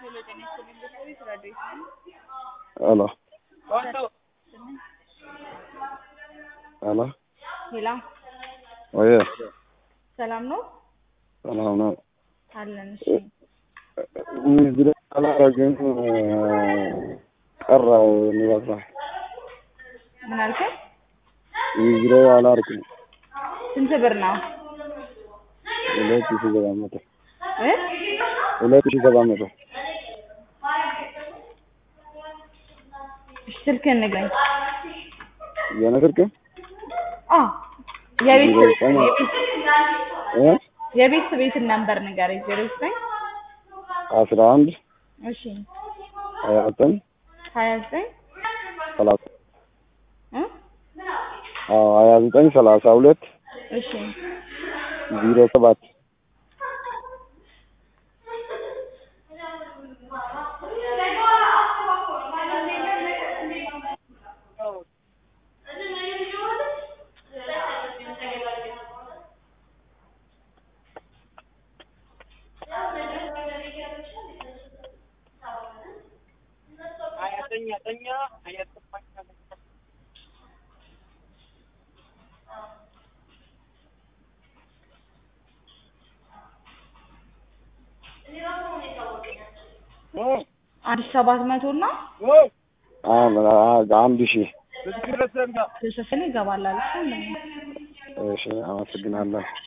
Hello. Hello. ሄላ ወይ ሰላም ነው? ሰላም ነው። አለን። እሺ ምንድነው አላረገም ቀራ ንባታ ምን አልከኝ? ምንድነው አላረገም ስንት ብር ነው? 2700 እ 2700 ስልክህን ንገረኝ። የነገርክ የቤት ነምበር ንገረኝ። 09 11 እሺ 29 30 29 32 እሺ 07 አዲስ 700 እና አንድ ሺህ ተሰፈነ ይገባላል። እሺ አመሰግናለሁ።